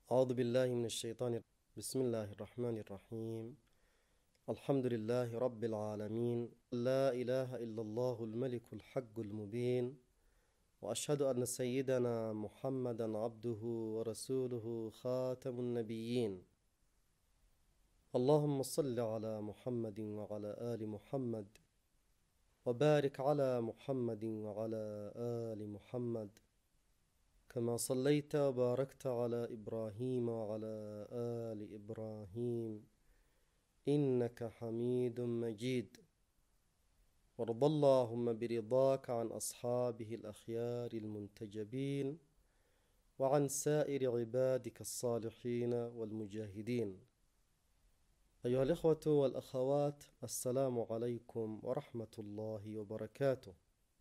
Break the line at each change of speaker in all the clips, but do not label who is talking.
أعوذ بالله من الشيطان بسم الله الرحمن الرحيم. الحمد لله رب العالمين، لا إله إلا الله الملك الحق المبين، وأشهد أن سيدنا محمدا عبده ورسوله خاتم النبيين. اللهم صل على محمد وعلى آل محمد، وبارك على محمد وعلى آل محمد كما صليت وباركت على إبراهيم وعلى آل إبراهيم إنك حميد مجيد. وارض اللهم برضاك عن أصحابه الأخيار المنتجبين، وعن سائر عبادك الصالحين والمجاهدين. أيها الإخوة والأخوات، السلام عليكم ورحمة الله وبركاته.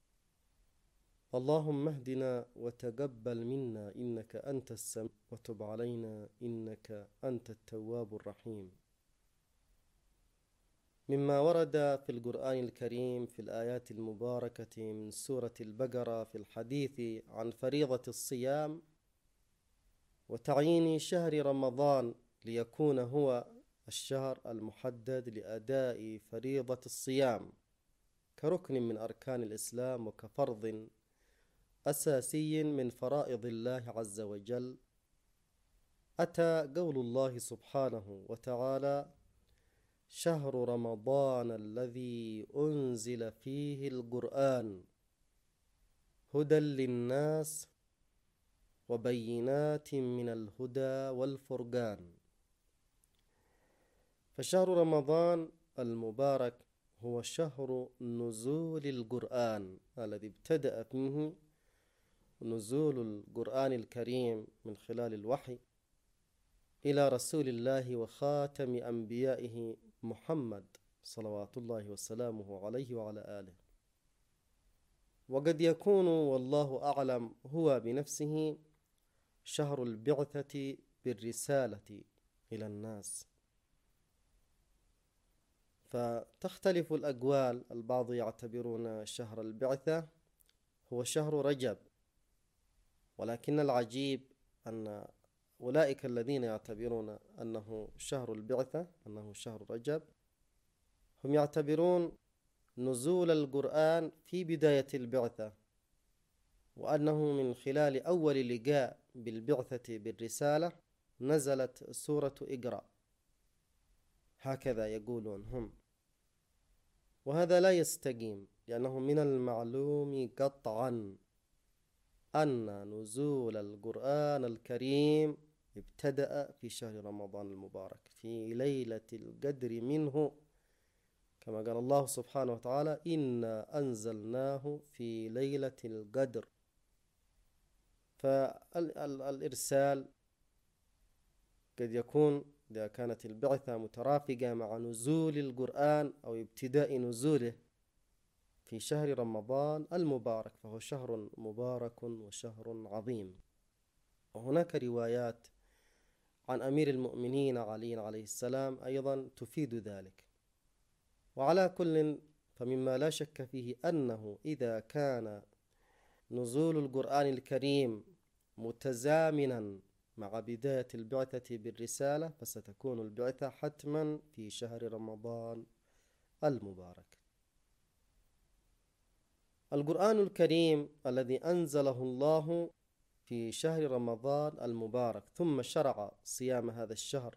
اللهم اهدنا وتقبل منا إنك أنت السميع، وتب علينا إنك أنت التواب الرحيم. مما ورد في القرآن الكريم في الآيات المباركة من سورة البقرة في الحديث عن فريضة الصيام وتعيين شهر رمضان ليكون هو الشهر المحدد لأداء فريضة الصيام كركن من أركان الإسلام وكفرض أساسي من فرائض الله عز وجل، أتى قول الله سبحانه وتعالى: شهر رمضان الذي أنزل فيه القرآن هدى للناس وبينات من الهدى والفرقان. فشهر رمضان المبارك هو شهر نزول القرآن الذي ابتدأ منه نزول القرآن الكريم من خلال الوحي إلى رسول الله وخاتم أنبيائه محمد صلوات الله وسلامه عليه وعلى آله. وقد يكون والله أعلم هو بنفسه شهر البعثة بالرسالة إلى الناس، فتختلف الأقوال. البعض يعتبرون شهر البعثة هو شهر رجب، ولكن العجيب أن أولئك الذين يعتبرون أنه شهر البعثة أنه شهر رجب هم يعتبرون نزول القرآن في بداية البعثة، وأنه من خلال أول لقاء بالبعثة بالرسالة نزلت سورة اقرأ، هكذا يقولون هم. وهذا لا يستقيم، لأنه من المعلوم قطعا أن نزول القرآن الكريم ابتدأ في شهر رمضان المبارك في ليلة القدر منه، كما قال الله سبحانه وتعالى: إنا أنزلناه في ليلة القدر. فالإرسال قد يكون إذا كانت البعثة مترافقة مع نزول القرآن أو ابتداء نزوله في شهر رمضان المبارك، فهو شهر مبارك وشهر عظيم. وهناك روايات عن أمير المؤمنين علي عليه السلام أيضا تفيد ذلك. وعلى كل، فمما لا شك فيه أنه إذا كان نزول القرآن الكريم متزامنا مع بداية البعثة بالرسالة، فستكون البعثة حتما في شهر رمضان المبارك. القرآن الكريم الذي أنزله الله في شهر رمضان المبارك ثم شرع صيام هذا الشهر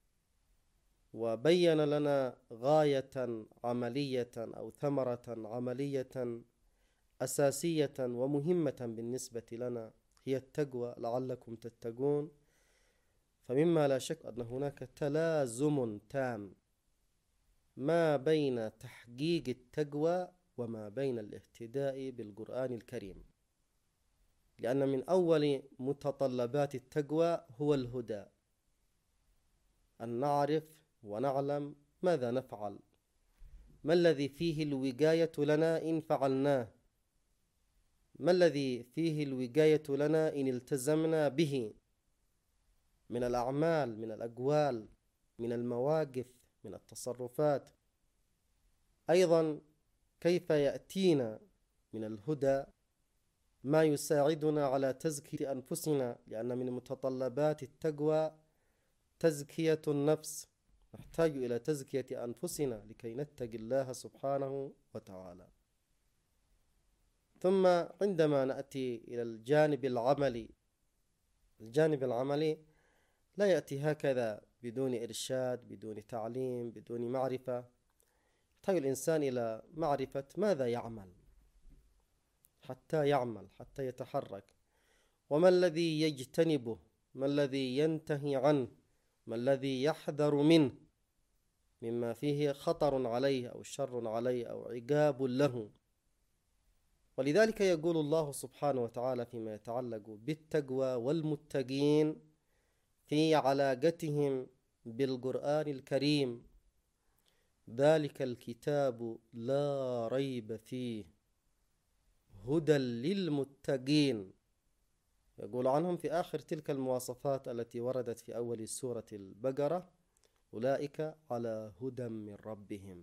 وبين لنا غاية عملية أو ثمرة عملية أساسية ومهمة بالنسبة لنا، هي التقوى لعلكم تتقون. فمما لا شك أن هناك تلازم تام ما بين تحقيق التقوى وما بين الاهتداء بالقرآن الكريم، لأن من أول متطلبات التقوى هو الهدى، أن نعرف ونعلم ماذا نفعل، ما الذي فيه الوقاية لنا إن فعلناه، ما الذي فيه الوقاية لنا إن التزمنا به من الأعمال، من الأقوال، من المواقف، من التصرفات. أيضا كيف يأتينا من الهدى ما يساعدنا على تزكية أنفسنا، لأن من متطلبات التقوى تزكية النفس. نحتاج إلى تزكية أنفسنا لكي نتقي الله سبحانه وتعالى. ثم عندما نأتي إلى الجانب العملي لا يأتي هكذا بدون إرشاد، بدون تعليم، بدون معرفة. يحتاج الإنسان إلى معرفة ماذا يعمل حتى يتحرك، وما الذي يجتنبه، ما الذي ينتهي عنه، ما الذي يحذر منه مما فيه خطر عليه أو شر عليه أو عقاب له. ولذلك يقول الله سبحانه وتعالى فيما يتعلق بالتقوى والمتقين في علاقتهم بالقرآن الكريم: ذلك الكتاب لا ريب فيه هدى للمتقين. يقول عنهم في آخر تلك المواصفات التي وردت في أول سورة البقرة: أولئك على هدى من ربهم.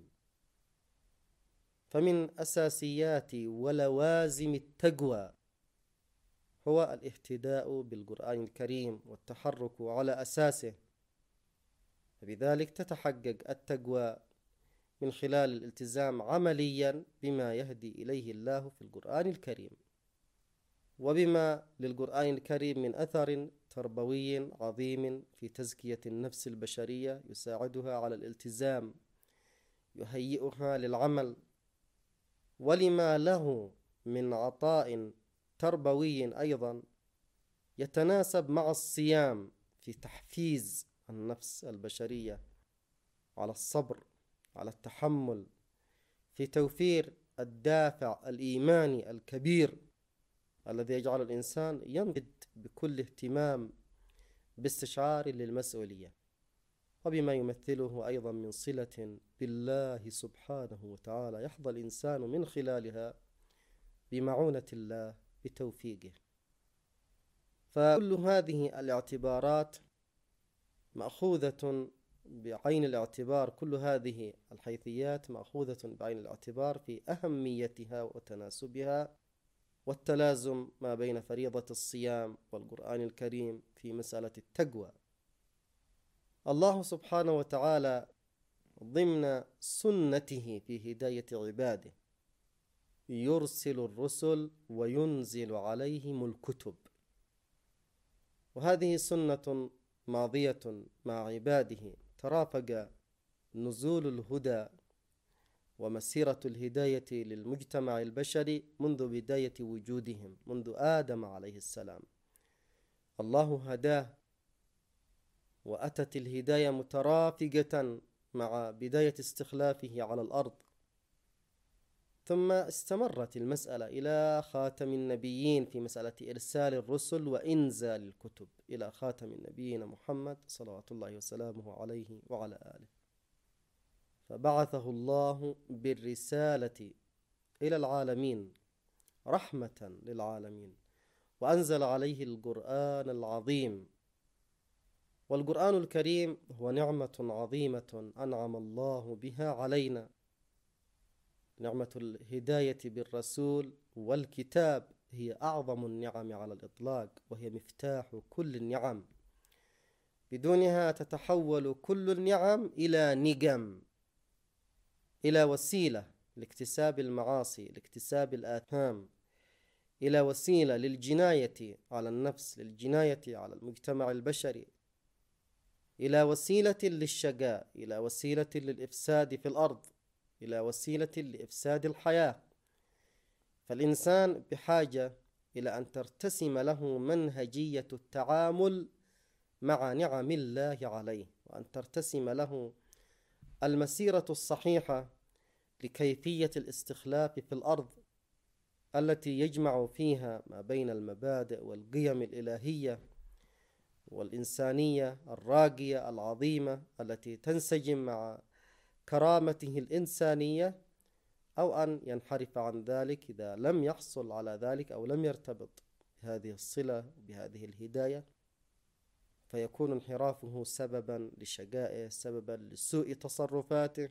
فمن أساسيات ولوازم التقوى هو الاهتداء بالقرآن الكريم والتحرك على أساسه. فبذلك تتحقق التقوى من خلال الالتزام عمليا بما يهدي إليه الله في القرآن الكريم، وبما للقرآن الكريم من أثر تربوي عظيم في تزكية النفس البشرية، يساعدها على الالتزام، يهيئها للعمل، ولما له من عطاء تربوي أيضا يتناسب مع الصيام في تحفيز النفس البشرية على الصبر، على التحمل، في توفير الدافع الإيماني الكبير الذي يجعل الإنسان ينضج بكل اهتمام باستشعار للمسؤولية، وبما يمثله أيضا من صلة بالله سبحانه وتعالى يحظى الإنسان من خلالها بمعونة الله بتوفيقه. فكل هذه الاعتبارات مأخوذة بعين الاعتبار، كل هذه الحيثيات مأخوذة بعين الاعتبار في أهميتها وتناسبها والتلازم ما بين فريضة الصيام والقرآن الكريم في مسألة التقوى. الله سبحانه وتعالى ضمن سنته في هداية عباده يرسل الرسل وينزل عليهم الكتب، وهذه سنة ماضية مع عباده ترافق نزول الهدى ومسيرة الهداية للمجتمع البشري منذ بداية وجودهم، منذ آدم عليه السلام. الله هداه، وأتت الهداية مترافقة مع بداية استخلافه على الأرض، ثم استمرت المسألة إلى خاتم النبيين في مسألة إرسال الرسل وإنزال الكتب إلى خاتم النبيين محمد صلوات الله وسلامه عليه وعلى آله. فبعثه الله بالرسالة إلى العالمين رحمة للعالمين، وأنزل عليه القرآن العظيم. والقرآن الكريم هو نعمة عظيمة أنعم الله بها علينا، نعمة الهداية بالرسول والكتاب هي أعظم النعم على الإطلاق، وهي مفتاح كل النعم. بدونها تتحول كل النعم إلى نقم، إلى وسيلة لاكتساب المعاصي، لاكتساب الآثام، إلى وسيلة للجناية على النفس، للجناية على المجتمع البشري، إلى وسيلة للشقاء، إلى وسيلة للإفساد في الأرض، إلى وسيلة لإفساد الحياة. فالإنسان بحاجة إلى أن ترتسم له منهجية التعامل مع نعم الله عليه، وأن ترتسم له المسيرة الصحيحة لكيفية الاستخلاف في الأرض التي يجمع فيها ما بين المبادئ والقيم الإلهية والإنسانية الراقية العظيمة التي تنسجم مع كرامته الإنسانية، أو أن ينحرف عن ذلك إذا لم يحصل على ذلك أو لم يرتبط بهذه الصلة بهذه الهداية، فيكون انحرافه سببا لشقائه، سببا لسوء تصرفاته،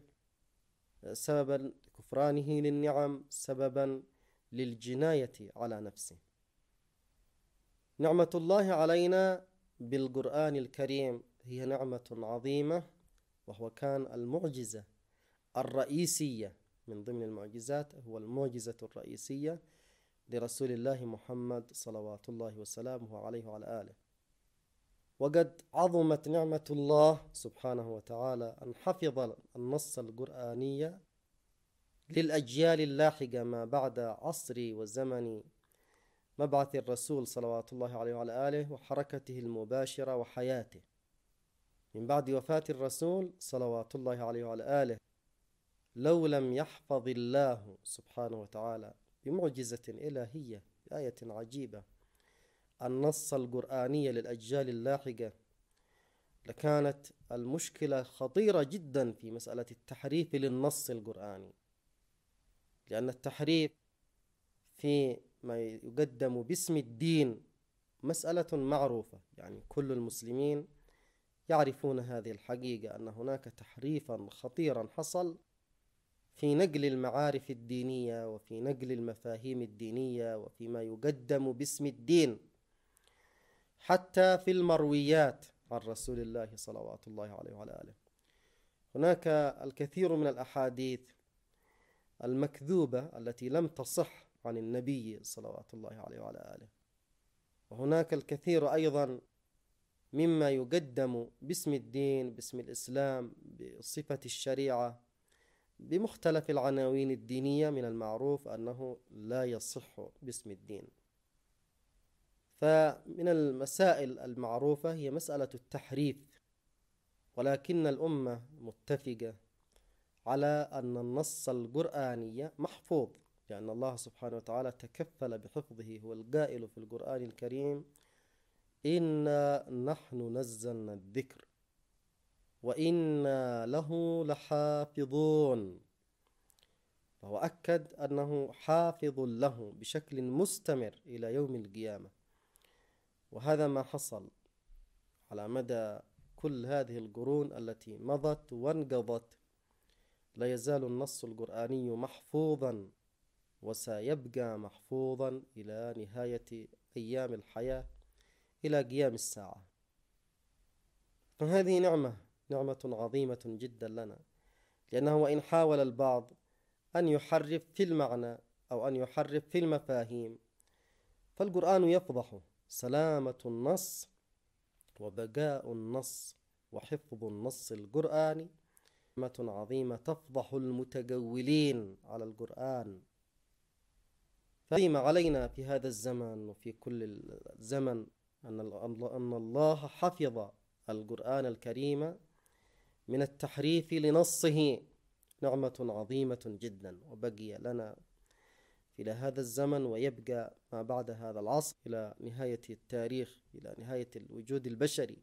سببا لكفرانه للنعم، سببا للجناية على نفسه. نعمة الله علينا بالقرآن الكريم هي نعمة عظيمة، وهو كان المعجزة الرئيسية من ضمن المعجزات، هو المعجزة الرئيسية لرسول الله محمد صلوات الله وسلامه عليه وعلى آله. وقد عظمت نعمة الله سبحانه وتعالى أن حفظ النص القرآني للأجيال اللاحقة ما بعد عصر وزمن مبعث الرسول صلوات الله عليه وعلى آله وحركته المباشرة وحياته. من بعد وفاة الرسول صلوات الله عليه وعلى آله، لو لم يحفظ الله سبحانه وتعالى بمعجزة إلهية بآية عجيبة النص القرآني للأجيال اللاحقة، لكانت المشكلة خطيرة جدا في مسألة التحريف للنص القرآني، لأن التحريف في ما يقدم باسم الدين مسألة معروفة، يعني كل المسلمين يعرفون هذه الحقيقة، أن هناك تحريفا خطيرا حصل في نقل المعارف الدينية وفي نقل المفاهيم الدينية وفيما يقدم باسم الدين، حتى في المرويات عن رسول الله صلوات الله عليه وعلى آله. هناك الكثير من الأحاديث المكذوبة التي لم تصح عن النبي صلوات الله عليه وعلى آله، وهناك الكثير أيضا مما يقدم باسم الدين، باسم الإسلام، بصفة الشريعة، بمختلف العناوين الدينية، من المعروف أنه لا يصح باسم الدين. فمن المسائل المعروفة هي مسألة التحريف، ولكن الأمة متفقة على أن النص القرآني محفوظ، لأن الله سبحانه وتعالى تكفل بحفظه، هو القائل في القرآن الكريم: إنا نحن نزلنا الذكر وإنا له لحافظون. فهو أكد أنه حافظ له بشكل مستمر إلى يوم القيامة، وهذا ما حصل على مدى كل هذه القرون التي مضت وانقضت. لا يزال النص القرآني محفوظا وسيبقى محفوظا إلى نهاية أيام الحياة، إلى قيام الساعة. فهذه نعمة عظيمة جدا لنا، لأنه وإن حاول البعض أن يحرف في المعنى أو أن يحرف في المفاهيم، فالقرآن يفضح سلامة النص وبقاء النص وحفظ النص القرآني نعمة عظيمة تفضح المتجولين على القرآن. فما علينا في هذا الزمن وفي كل الزمن أن الله حفظ القرآن الكريم من التحريف لنصه، نعمة عظيمة جدا، وبقي لنا إلى هذا الزمن ويبقى ما بعد هذا العصر إلى نهاية التاريخ، إلى نهاية الوجود البشري.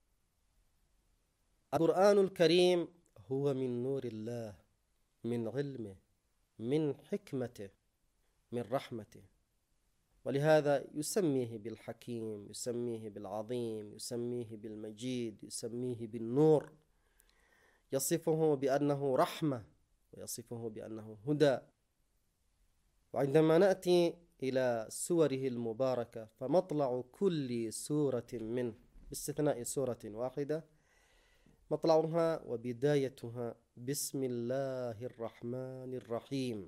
القرآن الكريم هو من نور الله، من علمه، من حكمته، من رحمته، ولهذا يسميه بالحكيم، يسميه بالعظيم، يسميه بالمجيد، يسميه بالنور، يصفه بأنه رحمة ويصفه بأنه هدى. وعندما نأتي إلى سوره المباركة، فمطلع كل سورة منه باستثناء سورة واحدة مطلعها وبدايتها بسم الله الرحمن الرحيم،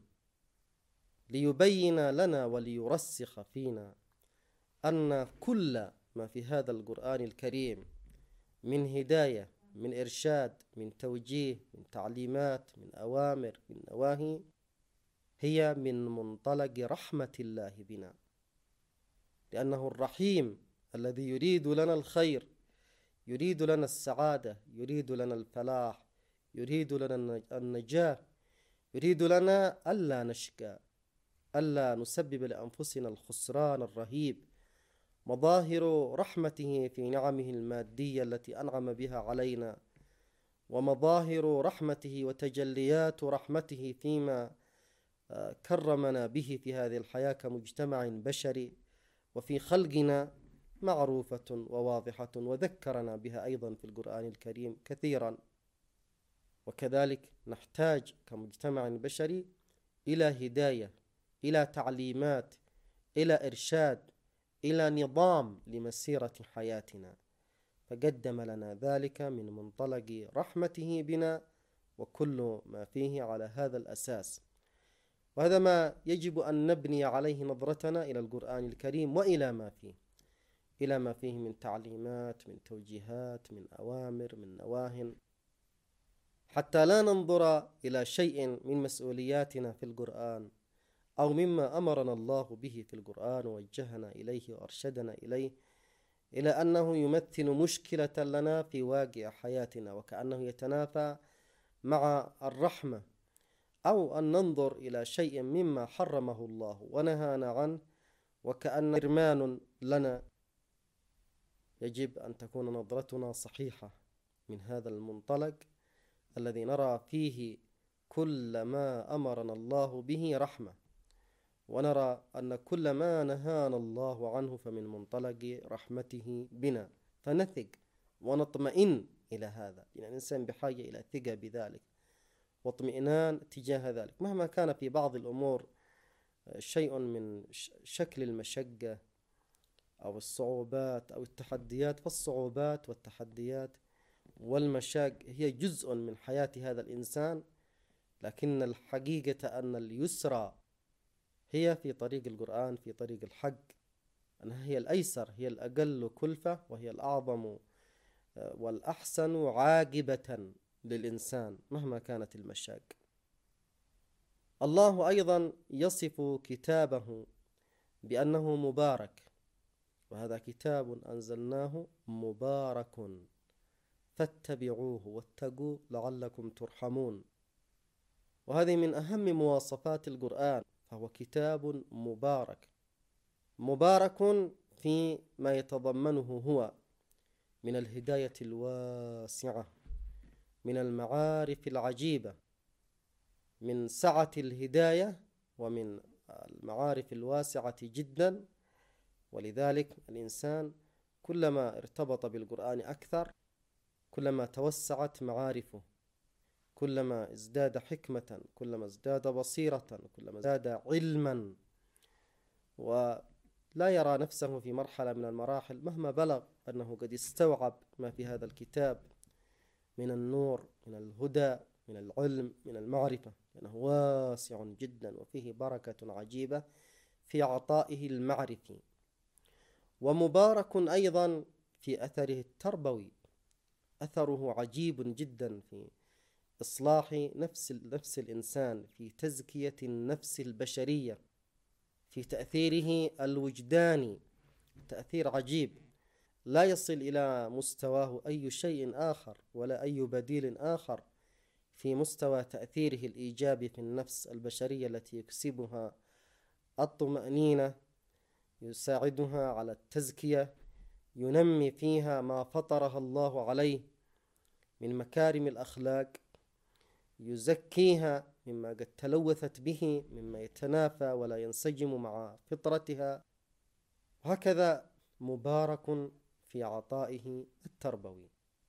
ليبين لنا وليرسخ فينا أن كل ما في هذا القرآن الكريم من هداية، من إرشاد، من توجيه، من تعليمات، من أوامر، من نواهي، هي من منطلق رحمة الله بنا، لأنه الرحيم الذي يريد لنا الخير، يريد لنا السعادة، يريد لنا الفلاح، يريد لنا النجاة، يريد لنا ألا نشكى، ألا نسبب لأنفسنا الخسران الرهيب. مظاهر رحمته في نعمه المادية التي أنعم بها علينا، ومظاهر رحمته وتجليات رحمته فيما كرمنا به في هذه الحياة كمجتمع بشري وفي خلقنا معروفة وواضحة، وذكرنا بها أيضا في القرآن الكريم كثيرا. وكذلك نحتاج كمجتمع بشري إلى هداية، إلى تعليمات، إلى إرشاد، إلى نظام لمسيرة حياتنا، فقدم لنا ذلك من منطلق رحمته بنا وكل ما فيه على هذا الأساس. وهذا ما يجب أن نبني عليه نظرتنا إلى القرآن الكريم وإلى ما فيه، إلى ما فيه من تعليمات، من توجيهات، من أوامر، من نواه، حتى لا ننظر إلى شيء من مسؤولياتنا في القرآن أو مما أمرنا الله به في القرآن ووجهنا إليه وأرشدنا إليه إلى أنه يمثل مشكلة لنا في واقع حياتنا، وكأنه يتنافى مع الرحمة، أو أن ننظر إلى شيء مما حرمه الله ونهانا عنه وكأن إرمان لنا. يجب أن تكون نظرتنا صحيحة من هذا المنطلق الذي نرى فيه كل ما أمرنا الله به رحمة، ونرى أن كل ما نهانا الله عنه فمن منطلق رحمته بنا، فنثق ونطمئن إلى هذا. يعني الإنسان بحاجة إلى ثقة بذلك واطمئنان تجاه ذلك، مهما كان في بعض الأمور شيء من شكل المشقة أو الصعوبات أو التحديات. فالصعوبات والتحديات والمشاق هي جزء من حياة هذا الإنسان، لكن الحقيقة أن اليسرى هي في طريق القرآن، في طريق الحق، أنها هي الأيسر، هي الأقل كلفة، وهي الأعظم والأحسن عاقبة للإنسان مهما كانت المشاق. الله أيضا يصف كتابه بأنه مبارك، وهذا كتاب أنزلناه مبارك فاتبعوه واتقوا لعلكم ترحمون. وهذه من أهم مواصفات القرآن، فهو كتاب مبارك، مبارك فيما يتضمنه هو من الهداية الواسعة، من المعارف العجيبة، من سعة الهداية ومن المعارف الواسعة جدا. ولذلك الإنسان كلما ارتبط بالقرآن أكثر كلما توسعت معارفه، كلما ازداد حكمة، كلما ازداد بصيرة، كلما ازداد علما، ولا يرى نفسه في مرحلة من المراحل مهما بلغ أنه قد استوعب ما في هذا الكتاب من النور، من الهدى، من العلم، من المعرفة، لأنه واسع جدا وفيه بركة عجيبة في عطائه المعرفي. ومبارك أيضا في أثره التربوي، أثره عجيب جدا في إصلاح نفس الإنسان، في تزكية النفس البشرية، في تأثيره الوجداني، تأثير عجيب لا يصل إلى مستواه أي شيء آخر ولا أي بديل آخر في مستوى تأثيره الإيجابي في النفس البشرية التي يكسبها الطمأنينة، يساعدها على التزكية، ينمي فيها ما فطرها الله عليه من مكارم الأخلاق، يزكيها مما قد تلوثت به، مما يتنافى ولا ينسجم مع فطرتها. وهكذا مبارك في عطائه التربوي،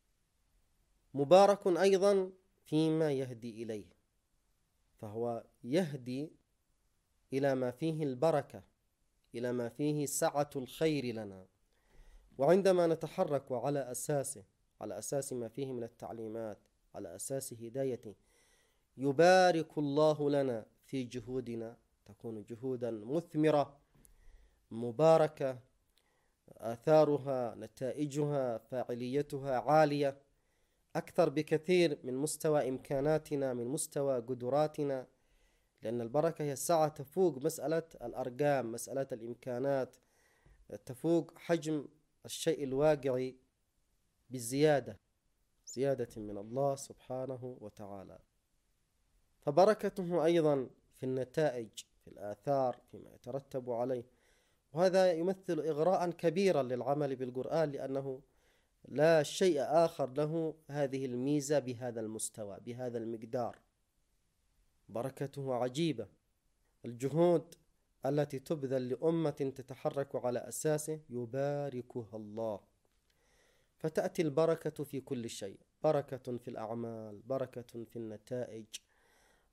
مبارك أيضا فيما يهدي إليه، فهو يهدي إلى ما فيه البركة، إلى ما فيه سعة الخير لنا. وعندما نتحرك على أساسه، على أساس ما فيه من التعليمات، على أساس هدايته، يبارك الله لنا في جهودنا، تكون جهودا مثمرة مباركة، آثارها، نتائجها، فاعليتها عالية أكثر بكثير من مستوى إمكاناتنا، من مستوى قدراتنا، لأن البركة هي السعة تفوق مسألة الأرقام، مسألة الإمكانات، تفوق حجم الشيء الواقعي بزيادة من الله سبحانه وتعالى. فبركته أيضا في النتائج، في الآثار، فيما يترتب عليه. وهذا يمثل إغراء كبيرا للعمل بالقرآن، لأنه لا شيء آخر له هذه الميزة بهذا المستوى، بهذا المقدار. بركته عجيبة. الجهود التي تبذل لأمة تتحرك على أساسه يباركها الله، فتأتي البركة في كل شيء، بركة في الأعمال، بركة في النتائج،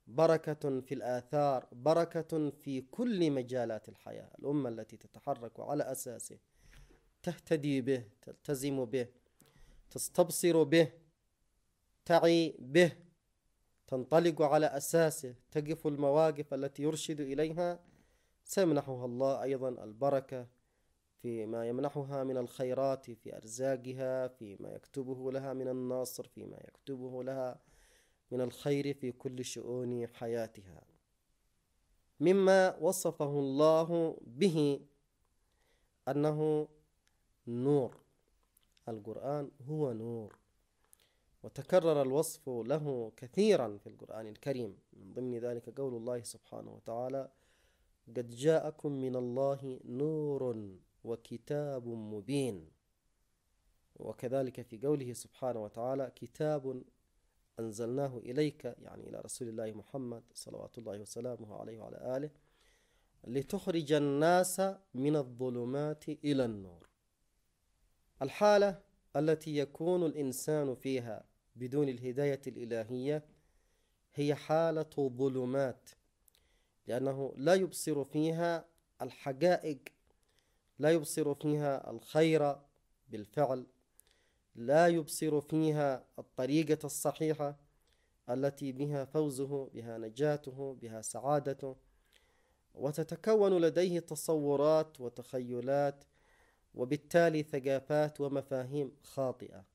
بركة في الآثار، بركة في كل مجالات الحياة. الأمة التي تتحرك على أساسه، تهتدي به، تلتزم به، تستبصر به، تعي به، تنطلق على أساسه، تقف المواقف التي يرشد إليها، سيمنحها الله أيضا البركة فيما يمنحها من الخيرات، في أرزاقها، فيما يكتبه لها من النصر، فيما يكتبه لها من الخير في كل شؤون حياتها. مما وصفه الله به أنه نور. القرآن هو نور، وتكرر الوصف له كثيرا في القرآن الكريم. من ضمن ذلك قول الله سبحانه وتعالى: قد جاءكم من الله نور وكتاب مبين. وكذلك في قوله سبحانه وتعالى: كتاب أنزلناه إليك، يعني إلى رسول الله محمد صلوات الله وسلامه عليه وعلى آله، لتخرج الناس من الظلمات إلى النور. الحالة التي يكون الإنسان فيها بدون الهداية الإلهية هي حالة ظلمات، لأنه لا يبصر فيها الحقائق، لا يبصر فيها الخير بالفعل، لا يبصر فيها الطريقة الصحيحة التي بها فوزه، بها نجاته، بها سعادته، وتتكون لديه تصورات وتخيلات، وبالتالي ثقافات ومفاهيم خاطئة،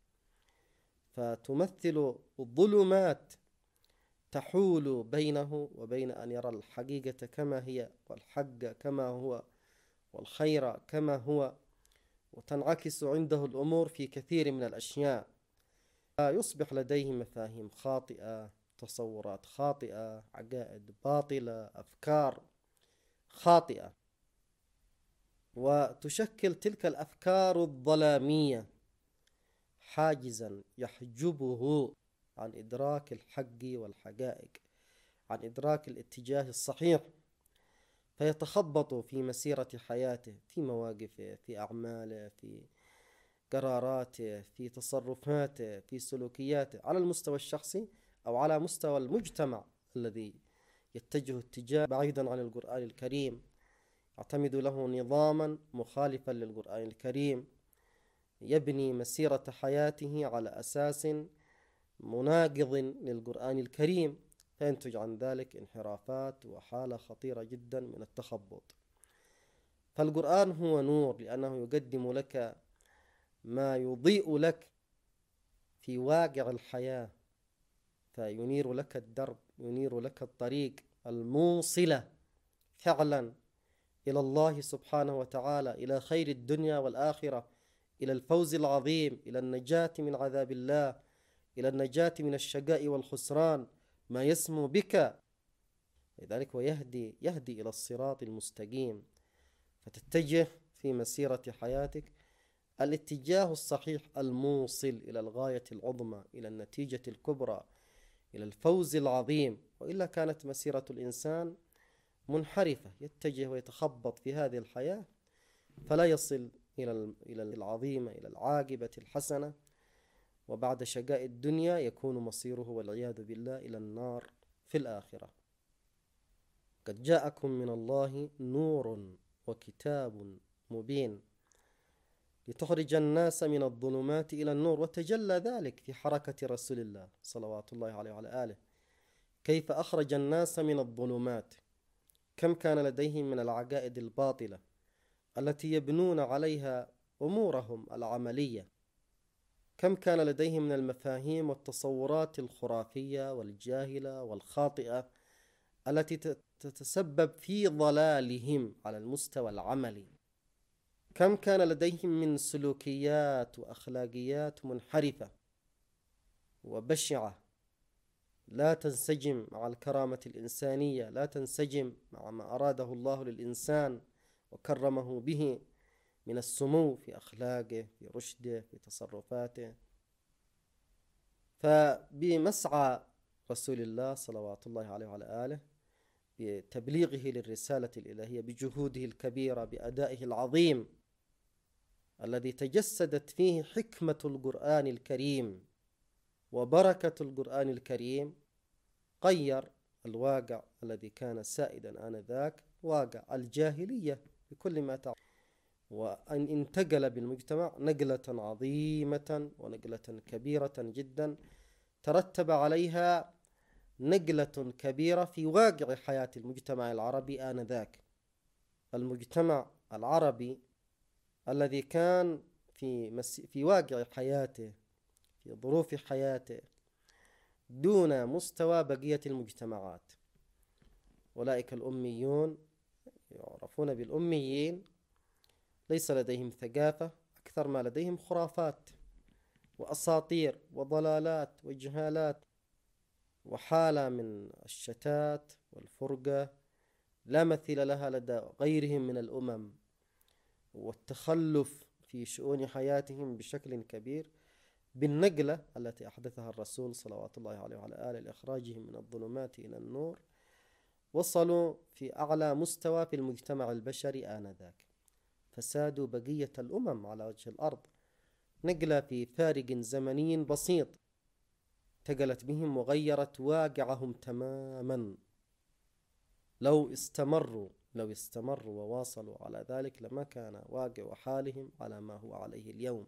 فتمثل ظلمات تحول بينه وبين أن يرى الحقيقة كما هي، والحق كما هو، والخير كما هو، وتنعكس عنده الأمور في كثير من الأشياء، يصبح لديه مفاهيم خاطئة، تصورات خاطئة، عقائد باطلة، أفكار خاطئة. وتشكل تلك الأفكار الظلامية حاجزا يحجبه عن إدراك الحق والحقائق، عن إدراك الاتجاه الصحيح، فيتخبط في مسيرة حياته، في مواقفه، في أعماله، في قراراته، في تصرفاته، في سلوكياته، على المستوى الشخصي أو على مستوى المجتمع الذي يتجه اتجاه بعيدا عن القرآن الكريم، يعتمد له نظاما مخالفا للقرآن الكريم، يبني مسيرة حياته على أساس مناقض للقرآن الكريم، فينتج عن ذلك انحرافات وحالة خطيرة جدا من التخبط. فالقرآن هو نور لأنه يقدم لك ما يضيء لك في واقع الحياة، فينير لك الدرب، ينير لك الطريق الموصلة فعلا إلى الله سبحانه وتعالى، إلى خير الدنيا والآخرة، إلى الفوز العظيم، إلى النجاة من عذاب الله، إلى النجاة من الشقاء والخسران، ما يسمو بك. لذلك ويهدي إلى الصراط المستقيم، فتتجه في مسيرة حياتك الاتجاه الصحيح الموصل إلى الغاية العظمى، إلى النتيجة الكبرى، إلى الفوز العظيم. وإلا كانت مسيرة الإنسان منحرفة، يتجه ويتخبط في هذه الحياة فلا يصل إلى العظيمة، إلى العاقبة الحسنة، وبعد شقاء الدنيا يكون مصيره والعياذ بالله إلى النار في الآخرة. قد جاءكم من الله نور وكتاب مبين لتخرج الناس من الظلمات إلى النور. وتجلى ذلك في حركة رسول الله صلوات الله عليه وعلى آله، كيف أخرج الناس من الظلمات. كم كان لديهم من العقائد الباطلة التي يبنون عليها أمورهم العملية، كم كان لديهم من المفاهيم والتصورات الخرافية والجاهلة والخاطئة التي تتسبب في ضلالهم على المستوى العملي. كم كان لديهم من سلوكيات وأخلاقيات منحرفة وبشعة لا تنسجم مع الكرامة الإنسانية، لا تنسجم مع ما أراده الله للإنسان وكرمه به من السمو في أخلاقه، في رشده، في تصرفاته. فبمسعى رسول الله صلوات الله عليه وعلى آله بتبليغه للرسالة الإلهية، بجهوده الكبيرة، بأدائه العظيم الذي تجسدت فيه حكمة القرآن الكريم وبركة القرآن الكريم، غير الواقع الذي كان سائدا آنذاك واقع الجاهلية بكل ما تعرف، وأن انتقل بالمجتمع نقلة عظيمة ونقلة كبيرة جدا ترتب عليها نقلة كبيرة في واقع حياة المجتمع العربي آنذاك. المجتمع العربي الذي كان في واقع حياته، في ظروف حياته، دون مستوى بقية المجتمعات. أولئك الأميون يعرفون بالأميين، ليس لديهم ثقافة، أكثر ما لديهم خرافات وأساطير وضلالات وجهالات، وحالة من الشتات والفرقة لا مثيل لها لدى غيرهم من الأمم، والتخلف في شؤون حياتهم بشكل كبير. بالنقلة التي أحدثها الرسول صلوات الله عليه وعلى آله لإخراجهم من الظلمات إلى النور، وصلوا في أعلى مستوى في المجتمع البشري آنذاك، فسادوا بقية الأمم على وجه الأرض. نقلة في فارق زمني بسيط انتقلت بهم وغيرت واقعهم تماما. لو استمروا وواصلوا على ذلك لما كان واقع حالهم على ما هو عليه اليوم.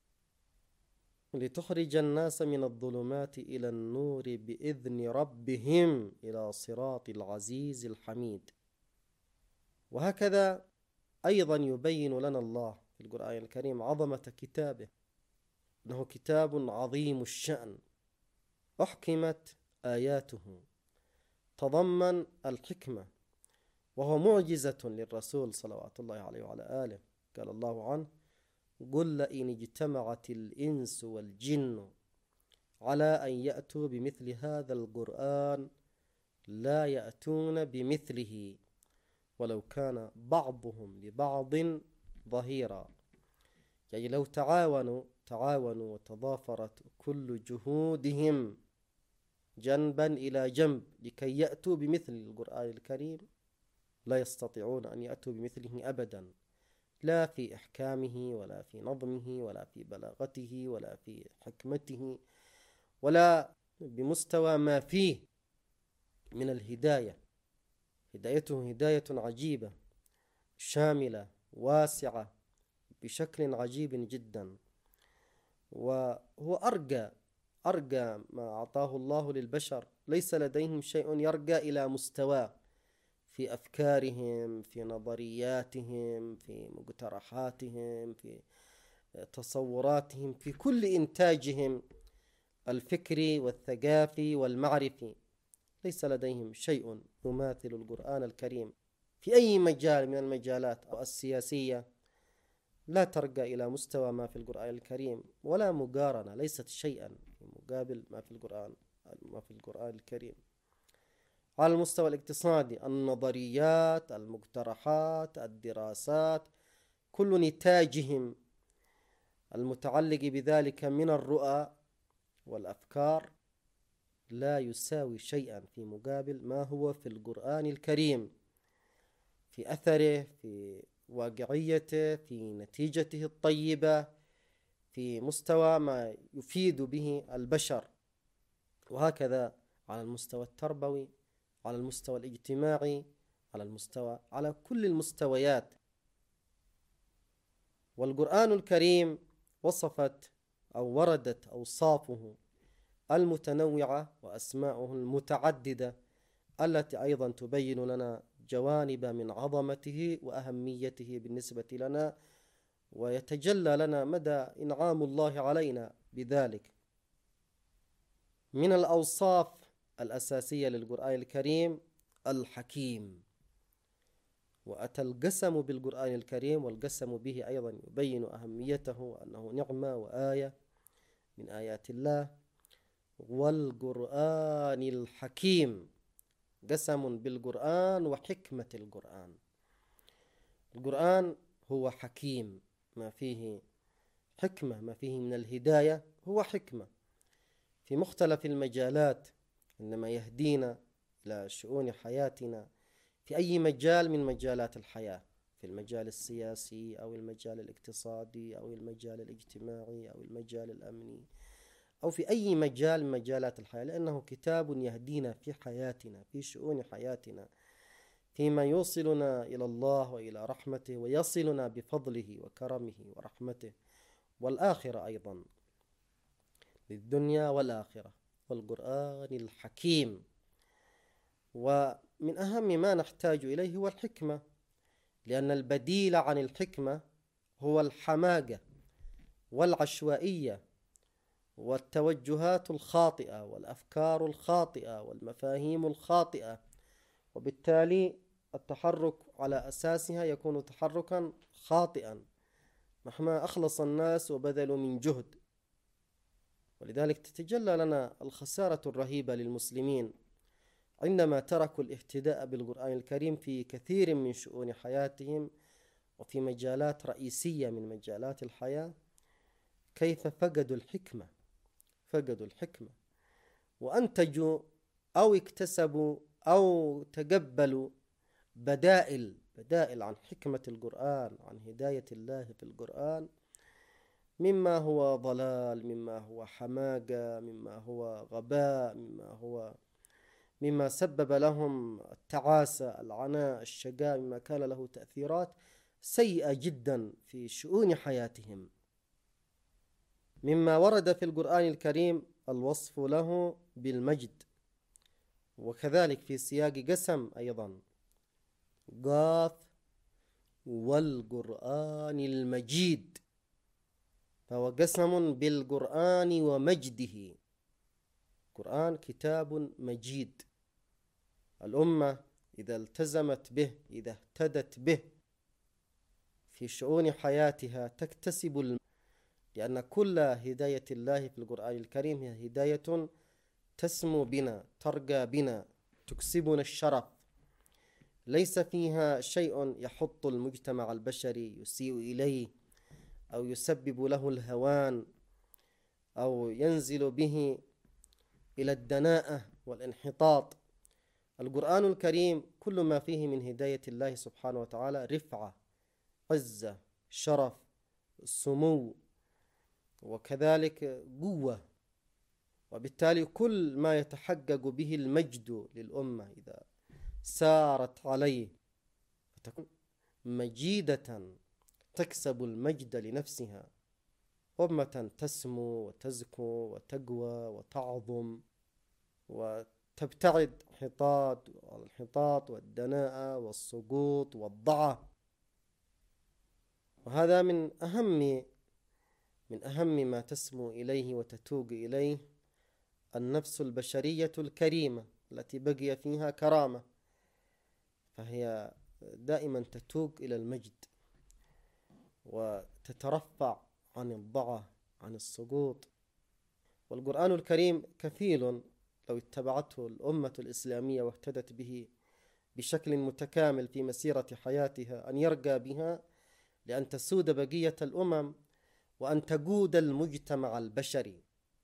لتخرج الناس من الظلمات إلى النور بإذن ربهم إلى صراط العزيز الحميد. وهكذا أيضا يبين لنا الله في القرآن الكريم عظمة كتابه، إنه كتاب عظيم الشأن أحكمت آياته، تضمن الحكمة، وهو معجزة للرسول صلوات الله عليه وعلى آله. قال الله عنه: قل لئن اجتمعت الإنس والجن على أن يأتوا بمثل هذا القرآن لا يأتون بمثله ولو كان بعضهم لبعض ظهيرا. يعني لو تعاونوا وتضافرت كل جهودهم جنبا إلى جنب لكي يأتوا بمثل القرآن الكريم لا يستطيعون أن يأتوا بمثله أبدا، لا في إحكامه ولا في نظمه ولا في بلاغته ولا في حكمته ولا بمستوى ما فيه من الهداية. هدايته هداية عجيبة شاملة واسعة بشكل عجيب جدا، وهو أرقى ما أعطاه الله للبشر. ليس لديهم شيء يرقى إلى مستواه في أفكارهم، في نظرياتهم، في مقترحاتهم، في تصوراتهم، في كل إنتاجهم الفكري والثقافي والمعرفي. ليس لديهم شيء يماثل القرآن الكريم في أي مجال من المجالات السياسية. لا ترقى إلى مستوى ما في القرآن الكريم، ولا مقارنة، ليست شيئا في مقابل ما في القرآن الكريم. على المستوى الاقتصادي، النظريات، المقترحات، الدراسات، كل نتاجهم المتعلق بذلك من الرؤى والأفكار لا يساوي شيئا في مقابل ما هو في القرآن الكريم، في أثره، في واقعيته، في نتيجته الطيبة، في مستوى ما يفيد به البشر. وهكذا على المستوى التربوي، على المستوى الاجتماعي، على كل المستويات. والقرآن الكريم وردت أوصافه المتنوعة وأسماؤه المتعددة التي أيضا تبين لنا جوانب من عظمته وأهميته بالنسبة لنا، ويتجلى لنا مدى إنعام الله علينا بذلك. من الأوصاف الأساسية للقرآن الكريم الحكيم. وأتى القسم بالقرآن الكريم، والقسم به أيضا يبين أهميته وأنه نعمة وآية من آيات الله. والقرآن الحكيم، قسم بالقرآن وحكمة القرآن. القرآن هو حكيم، ما فيه حكمة، ما فيه من الهداية هو حكمة في مختلف المجالات، إنما يهدينا إلى شؤون حياتنا في أي مجال من مجالات الحياة، في المجال السياسي أو المجال الاقتصادي أو المجال الاجتماعي أو المجال الأمني أو في أي مجال من مجالات الحياة، لأنه كتاب يهدينا في حياتنا، في شؤون حياتنا، فيما يوصلنا إلى الله وإلى رحمته، ويصلنا بفضله وكرمه ورحمته، والآخرة أيضا، للدنيا والآخرة، والقرآن الحكيم. ومن أهم ما نحتاج إليه هو الحكمة، لأن البديل عن الحكمة هو الحماقة والعشوائية والتوجهات الخاطئة والأفكار الخاطئة والمفاهيم الخاطئة، وبالتالي التحرك على أساسها يكون تحركا خاطئا مهما أخلص الناس وبذلوا من جهد. ولذلك تتجلى لنا الخسارة الرهيبة للمسلمين عندما تركوا الاهتداء بالقرآن الكريم في كثير من شؤون حياتهم وفي مجالات رئيسية من مجالات الحياة، كيف فقدوا الحكمة وأنتجوا أو اكتسبوا أو تقبلوا بدائل عن حكمة القرآن، عن هداية الله في القرآن، مما هو ضلال، مما هو حماقة، مما هو غباء، مما سبب لهم التعاسة، العناء، الشقاء، مما كان له تأثيرات سيئة جدا في شؤون حياتهم. مما ورد في القرآن الكريم الوصف له بالمجد، وكذلك في سياق قسم أيضا: قاف والقرآن المجيد، فهو قسم بالقرآن ومجده. القرآن كتاب مجيد، الأمة إذا التزمت به، إذا اهتدت به في شؤون حياتها تكتسب لأن كل هداية الله في القرآن الكريم هي هداية تسمو بنا، ترقى بنا، تكسبنا الشرف، ليس فيها شيء يحط المجتمع البشري يسيء إليه أو يسبب له الهوان أو ينزل به إلى الدناءة والانحطاط. القرآن الكريم كل ما فيه من هداية الله سبحانه وتعالى رفعة، عزة، شرف، سمو، وكذلك قوة، وبالتالي كل ما يتحقق به المجد للأمة إذا سارت عليه فتكون مجيدة، تكسب المجد لنفسها، أمة تسمو وتزكو وتقوى وتعظم وتبتعد الانحطاط والدناءة والسقوط والضعف. وهذا من أهم ما تسمو إليه وتتوق إليه النفس البشرية الكريمة التي بقي فيها كرامة، فهي دائما تتوق إلى المجد وتترفع عن الضعف، عن السقوط. والقرآن الكريم كفيل لو اتبعته الأمة الإسلامية واهتدت به بشكل متكامل في مسيرة حياتها أن يرقى بها لأن تسود بقية الأمم وأن تقود المجتمع البشري،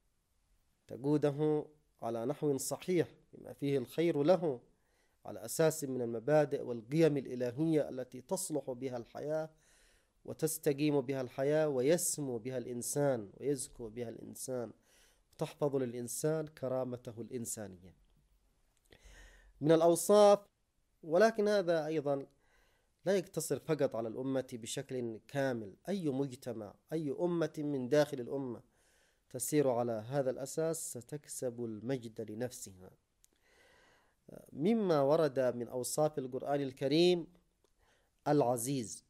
تقوده على نحو صحيح بما فيه الخير له، على أساس من المبادئ والقيم الإلهية التي تصلح بها الحياة وتستقيم بها الحياة ويسمو بها الإنسان ويزكو بها الإنسان، وتحفظ للإنسان كرامته الإنسانية من الأوصاف. ولكن هذا أيضا لا يقتصر فقط على الأمة بشكل كامل، أي مجتمع، أي أمة من داخل الأمة تسير على هذا الأساس ستكسب المجد لنفسها. مما ورد من أوصاف القرآن الكريم العزيز،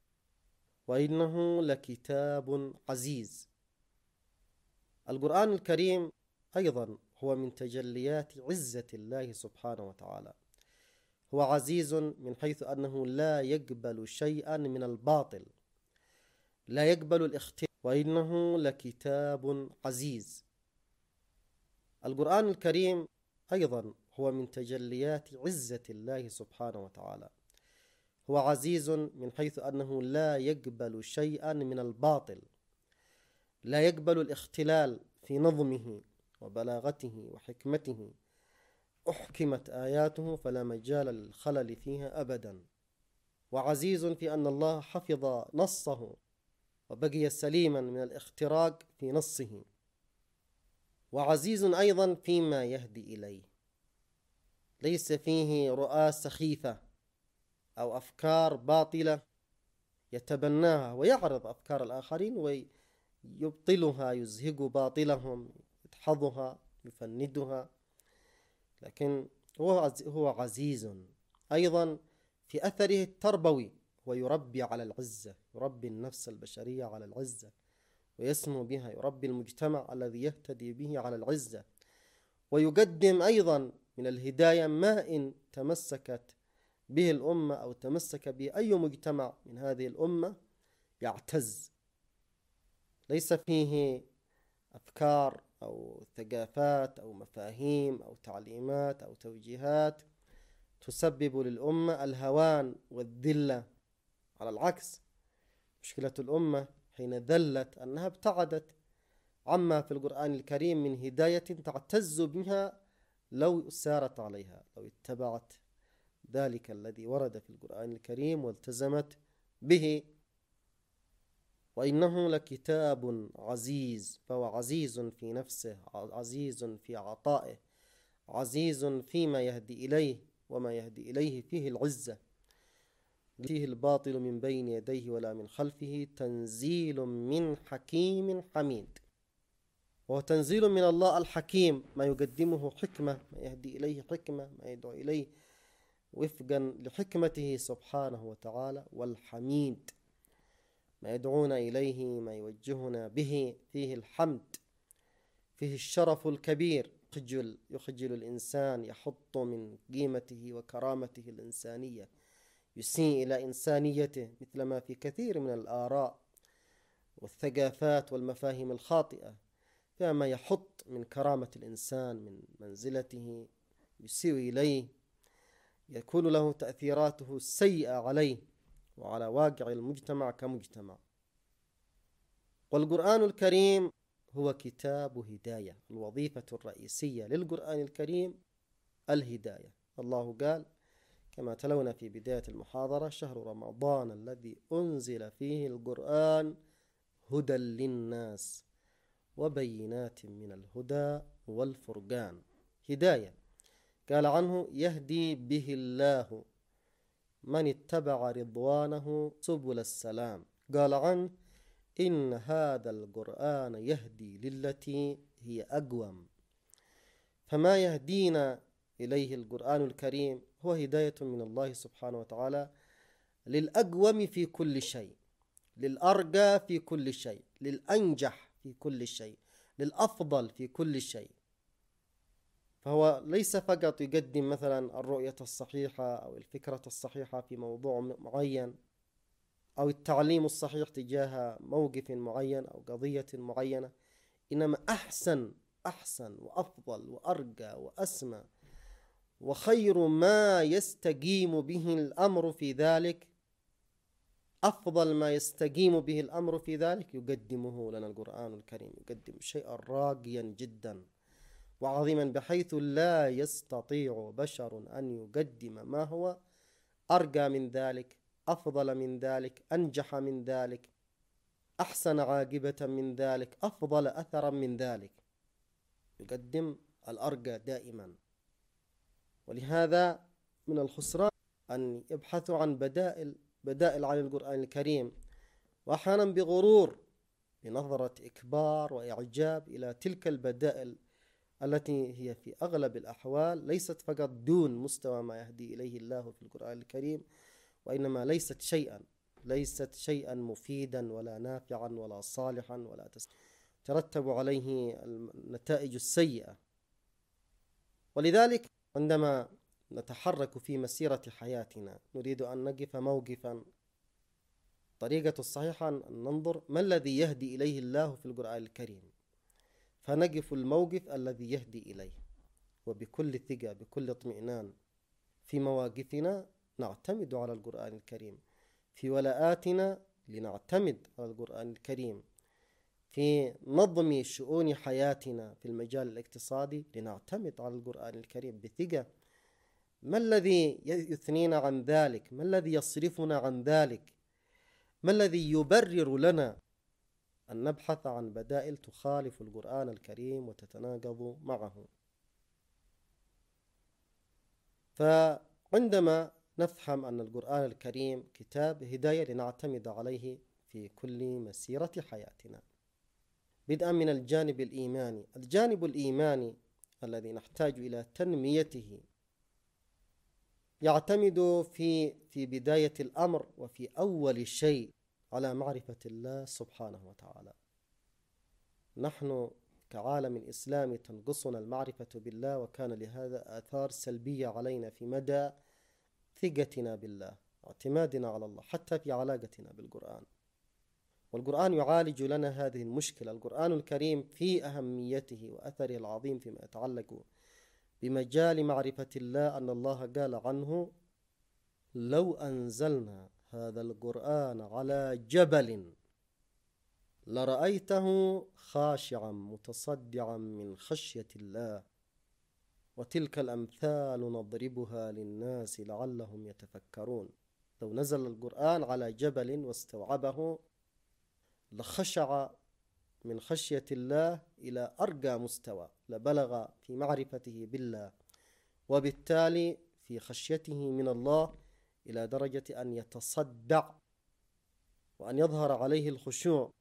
وإنه لكتاب عزيز. القرآن الكريم أيضا هو من تجليات عزة الله سبحانه وتعالى، هو عزيز من حيث أنه لا يقبل شيئا من الباطل، لا يقبل الاختلاف، وإنه لكتاب عزيز. القرآن الكريم أيضا هو من تجليات عزة الله سبحانه وتعالى، هو عزيز من حيث أنه لا يقبل شيئا من الباطل، لا يقبل الاختلال في نظمه وبلاغته وحكمته، أحكمت آياته فلا مجال للخلل فيها أبدا. وعزيز في أن الله حفظ نصه وبقي سليما من الاختراق في نصه، وعزيز أيضا فيما يهدي إليه، ليس فيه رؤى سخيفة أو أفكار باطلة يتبناها ويعرض أفكار الآخرين ويبطلها، يزهق باطلهم، يدحضها، يفندها، لكن هو عزيز أيضا في أثره التربوي، ويربي على العزة، يربي النفس البشرية على العزة ويسمو بها، يربي المجتمع الذي يهتدي به على العزة، ويقدم أيضا من الهداية ما إن تمسكت به الأمة أو تمسك به أي مجتمع من هذه الأمة يعتز، ليس فيه أفكار أو ثقافات أو مفاهيم أو تعليمات أو توجيهات تسبب للأمة الهوان والذلة. على العكس، مشكلة الأمة حين ذلت أنها ابتعدت عما في القرآن الكريم من هداية تعتز بها لو سارت عليها، لو اتبعت ذلك الذي ورد في القرآن الكريم والتزمت به. وإنه لكتاب عزيز، فهو عزيز في نفسه، عزيز في عطائه، عزيز فيما يهدي إليه، وما يهدي إليه فيه العزة، فيه الباطل من بين يديه ولا من خلفه، تنزيل من حكيم حميد. وهو تنزيل من الله الحكيم، ما يقدمه حكمة، ما يهدي إليه حكمة، ما يدعو إليه وفقا لحكمته سبحانه وتعالى، والحميد ما يدعونا إليه، ما يوجهنا به، فيه الحمد، فيه الشرف الكبير، يخجل الإنسان، يحط من قيمته وكرامته الإنسانية، يسيء إلى إنسانيته، مثلما في كثير من الآراء والثقافات والمفاهيم الخاطئة، فيما يحط من كرامة الإنسان، من منزلته، يسيء إليه، يكون له تأثيراته السيئة عليه وعلى واقع المجتمع كمجتمع. والقرآن الكريم هو كتاب هداية، الوظيفة الرئيسية للقرآن الكريم الهداية. الله قال كما تلونا في بداية المحاضرة: شهر رمضان الذي أنزل فيه القرآن هدى للناس وبينات من الهدى والفرقان. هداية، قال عنه: يهدي به الله من اتبع رضوانه سبل السلام. قال عنه: إن هذا القرآن يهدي للتي هي أقوم. فما يهدينا إليه القرآن الكريم هو هداية من الله سبحانه وتعالى للأقوم في كل شيء، للأرقى في كل شيء، للأنجح في كل شيء، للأفضل في كل شيء. فهو ليس فقط يقدم مثلا الرؤية الصحيحة أو الفكرة الصحيحة في موضوع معين، أو التعليم الصحيح تجاه موقف معين أو قضية معينة، إنما أحسن وأفضل وأرقى وأسمى وخير ما يستقيم به الأمر في ذلك، أفضل ما يستقيم به الأمر في ذلك يقدمه لنا القرآن الكريم. يقدم شيئا راقيا جدا وعظيما، بحيث لا يستطيع بشر أن يقدم ما هو أرقى من ذلك، أفضل من ذلك، أنجح من ذلك، أحسن عاقبة من ذلك، أفضل أثرا من ذلك. يقدم الأرقى دائما. ولهذا من الخسران أن يبحثوا عن بدائل عن القرآن الكريم، وأحيانا بغرور، بنظرة إكبار وإعجاب إلى تلك البدائل التي هي في أغلب الأحوال ليست فقط دون مستوى ما يهدي إليه الله في القرآن الكريم، وإنما ليست شيئا مفيدا ولا نافعا ولا صالحا ولا ترتب عليه النتائج السيئة. ولذلك عندما نتحرك في مسيرة حياتنا نريد أن نقف موقفا، طريقة الصحيحة أن ننظر ما الذي يهدي إليه الله في القرآن الكريم، فنقف الموقف الذي يهدي إليه، وبكل ثقة بكل اطمئنان في مواقفنا نعتمد على القرآن الكريم، في ولاءاتنا لنعتمد على القرآن الكريم، في نظم شؤون حياتنا في المجال الاقتصادي لنعتمد على القرآن الكريم بثقة. ما الذي يثنينا عن ذلك؟ ما الذي يصرفنا عن ذلك؟ ما الذي يبرر لنا أن نبحث عن بدائل تخالف القرآن الكريم وتتناقض معه. فعندما نفهم أن القرآن الكريم كتاب هداية لنعتمد عليه في كل مسيرة حياتنا، بدءا من الجانب الإيماني. الجانب الإيماني الذي نحتاج إلى تنميته يعتمد في بداية الأمر وفي أول شيء على معرفة الله سبحانه وتعالى. نحن كعالم إسلامي تنقصنا المعرفة بالله، وكان لهذا آثار سلبية علينا في مدى ثقتنا بالله، اعتمادنا على الله، حتى في علاقتنا بالقرآن. والقرآن يعالج لنا هذه المشكلة. القرآن الكريم في أهميته وأثره العظيم فيما يتعلق بمجال معرفة الله أن الله قال عنه: لو أنزلنا هذا القرآن على جبل لرأيته خاشعا متصدعا من خشية الله وتلك الأمثال نضربها للناس لعلهم يتفكرون. لو نزل القرآن على جبل واستوعبه لخشع من خشية الله إلى أرقى مستوى، لبلغ في معرفته بالله وبالتالي في خشيته من الله إلى درجة أن يتصدع وأن يظهر عليه الخشوع.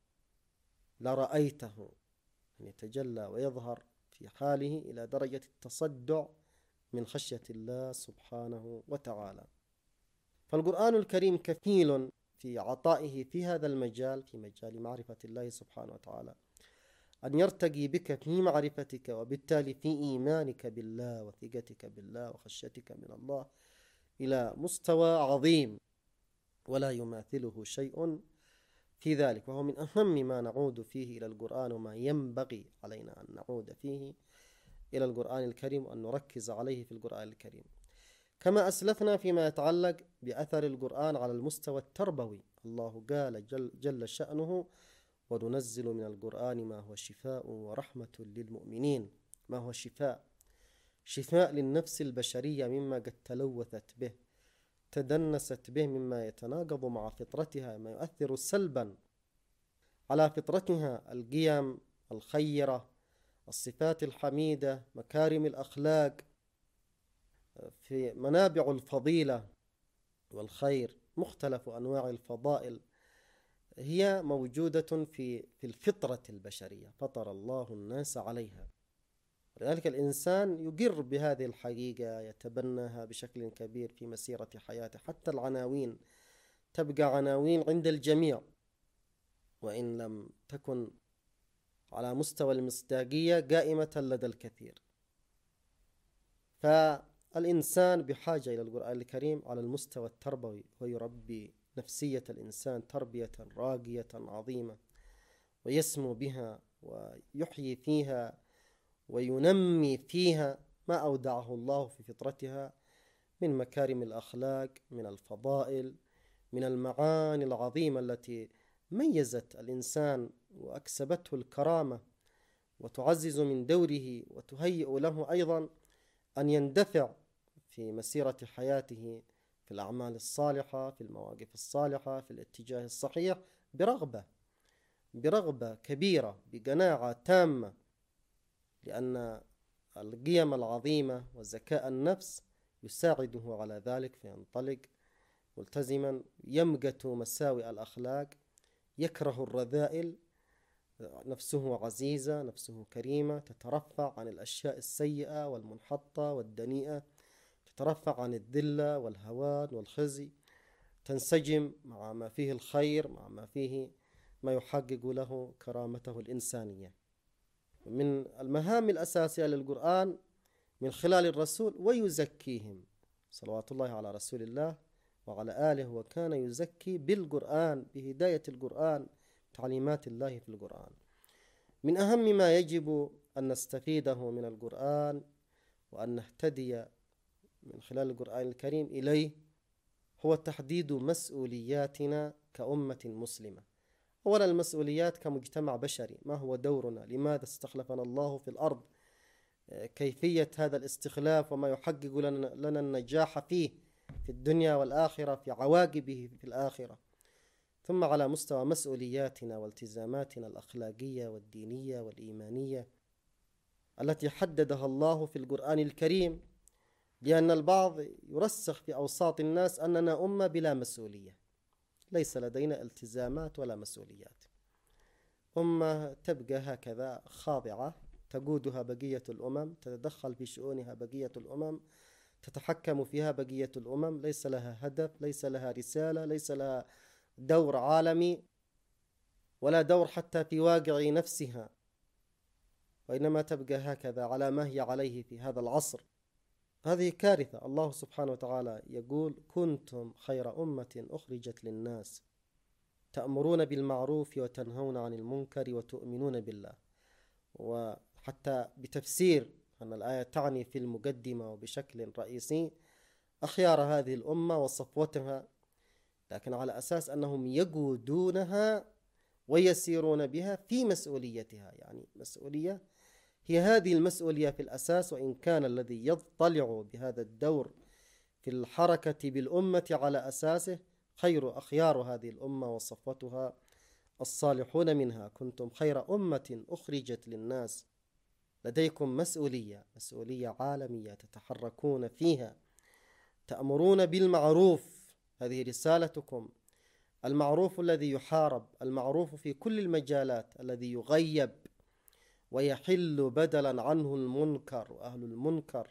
لرأيته أن يتجلى ويظهر في حاله إلى درجة التصدع من خشية الله سبحانه وتعالى. فالقرآن الكريم كفيل في عطائه في هذا المجال، في مجال معرفة الله سبحانه وتعالى، أن يرتقي بك في معرفتك وبالتالي في إيمانك بالله وثقتك بالله وخشيتك من الله إلى مستوى عظيم ولا يماثله شيء في ذلك. وهو من أهم ما نعود فيه إلى القرآن، وما ينبغي علينا أن نعود فيه إلى القرآن الكريم وأن نركز عليه في القرآن الكريم. كما أسلفنا فيما يتعلق بأثر القرآن على المستوى التربوي، الله قال جل شأنه: وننزل من القرآن ما هو شفاء ورحمة للمؤمنين. ما هو شفاء؟ شفاء للنفس البشرية مما قد تلوثت به، تدنست به، مما يتناقض مع فطرتها، ما يؤثر سلبا على فطرتها، القيم الخيرة، الصفات الحميدة، مكارم الأخلاق، في منابع الفضيلة والخير، مختلف أنواع الفضائل هي موجودة في الفطرة البشرية، فطر الله الناس عليها. لذلك الإنسان يقر بهذه الحقيقة، يتبناها بشكل كبير في مسيرة حياته. حتى العناوين تبقى عناوين عند الجميع، وإن لم تكن على مستوى المصداقية قائمة لدى الكثير. فالإنسان بحاجة إلى القرآن الكريم على المستوى التربوي، ويربي نفسية الإنسان تربية راقية عظيمة، ويسمو بها ويحيي فيها وينمي فيها ما أودعه الله في فطرتها من مكارم الأخلاق، من الفضائل، من المعاني العظيمة التي ميزت الإنسان وأكسبته الكرامة، وتعزز من دوره وتهيئ له أيضا أن يندفع في مسيرة حياته في الأعمال الصالحة، في المواقف الصالحة، في الاتجاه الصحيح، برغبة كبيرة، بقناعة تامة، لأن القيم العظيمة وذكاء النفس يساعده على ذلك، فينطلق ملتزما، يمقت مساوئ الأخلاق، يكره الرذائل، نفسه عزيزة، نفسه كريمة، تترفع عن الأشياء السيئة والمنحطة والدنيئة، تترفع عن الذلة والهوان والخزي، تنسجم مع ما فيه الخير، مع ما فيه ما يحقق له كرامته الإنسانية. من المهام الأساسية للقرآن من خلال الرسول: ويزكيهم، صلوات الله على رسول الله وعلى آله، وكان يزكي بالقرآن، بهداية القرآن، تعليمات الله في القرآن. من أهم ما يجب أن نستفيده من القرآن وأن نهتدي من خلال القرآن الكريم إليه هو تحديد مسؤولياتنا كأمة مسلمة. أولا، المسؤوليات كمجتمع بشري، ما هو دورنا؟ لماذا استخلفنا الله في الأرض؟ كيفية هذا الاستخلاف وما يحقق لنا النجاح فيه في الدنيا والآخرة، في عواقبه في الآخرة. ثم على مستوى مسؤولياتنا والتزاماتنا الأخلاقية والدينية والإيمانية التي حددها الله في القرآن الكريم، لأن البعض يرسخ في أوساط الناس أننا أمة بلا مسؤولية، ليس لدينا التزامات ولا مسؤوليات، أمة تبقى هكذا خاضعة تقودها بقية الأمم، تتدخل في شؤونها بقية الأمم، تتحكم فيها بقية الأمم، ليس لها هدف، ليس لها رسالة، ليس لها دور عالمي ولا دور حتى في واقع نفسها، وإنما تبقى هكذا على ما هي عليه في هذا العصر. هذه كارثة. الله سبحانه وتعالى يقول: كنتم خير أمة أخرجت للناس تأمرون بالمعروف وتنهون عن المنكر وتؤمنون بالله. وحتى بتفسير أن الآية تعني في المقدمة وبشكل رئيسي أخيار هذه الأمة وصفوتها، لكن على أساس أنهم يقودونها ويسيرون بها في مسؤوليتها، يعني مسؤولية هي هذه المسؤولية في الأساس، وإن كان الذي يضطلع بهذا الدور في الحركة بالأمة على أساسه أخيار هذه الأمة وصفوتها الصالحون منها. كنتم خير أمة أخرجت للناس، لديكم مسؤولية عالمية تتحركون فيها، تأمرون بالمعروف، هذه رسالتكم، المعروف الذي يحارب، المعروف في كل المجالات الذي يغيب ويحل بدلا عنه المنكر وأهل المنكر،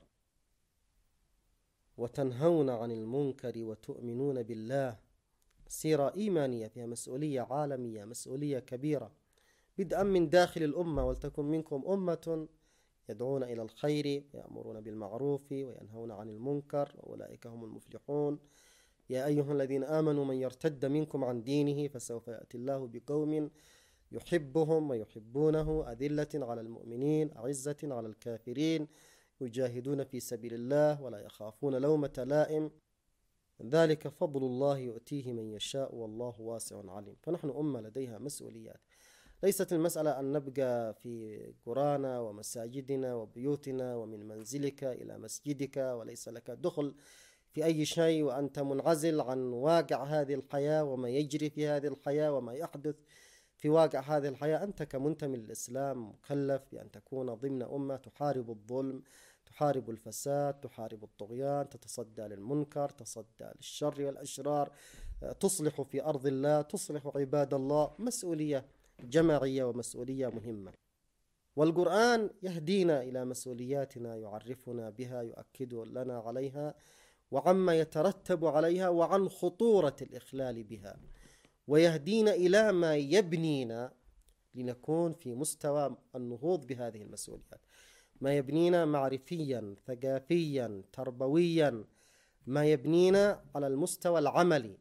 وتنهون عن المنكر وتؤمنون بالله. سيرة إيمانية فيها مسؤولية عالمية، مسؤولية كبيرة، بدءا من داخل الأمة: ولتكن منكم أمة يدعون إلى الخير ويأمرون بالمعروف وينهون عن المنكر وأولئك هم المفلحون. يا أيها الذين آمنوا من يرتد منكم عن دينه فسوف يأتي الله بقوم يحبهم ويحبونه أذلة على المؤمنين أعزة على الكافرين يجاهدون في سبيل الله ولا يخافون لومة لائم ذلك فضل الله يؤتيه من يشاء والله واسع عليم. فنحن أمة لديها مسؤوليات. ليست المسألة أن نبقى في قرانا ومساجدنا وبيوتنا ومن منزلك إلى مسجدك وليس لك دخل في أي شيء وأنت منعزل عن واقع هذه الحياة وما يجري في هذه الحياة وما يحدث في واقع هذه الحياة. أنت كمنتمي للإسلام مكلف بأن تكون ضمن أمة تحارب الظلم، تحارب الفساد، تحارب الطغيان، تتصدى للمنكر، تصدى للشر والأشرار، تصلح في أرض الله، تصلح عباد الله. مسؤولية جماعية ومسؤولية مهمة، والقرآن يهدينا إلى مسؤولياتنا، يعرفنا بها، يؤكد لنا عليها وعما يترتب عليها وعن خطورة الإخلال بها، ويهدينا إلى ما يبنينا لنكون في مستوى النهوض بهذه المسؤوليات، ما يبنينا معرفيا ثقافيا تربويا، ما يبنينا على المستوى العملي،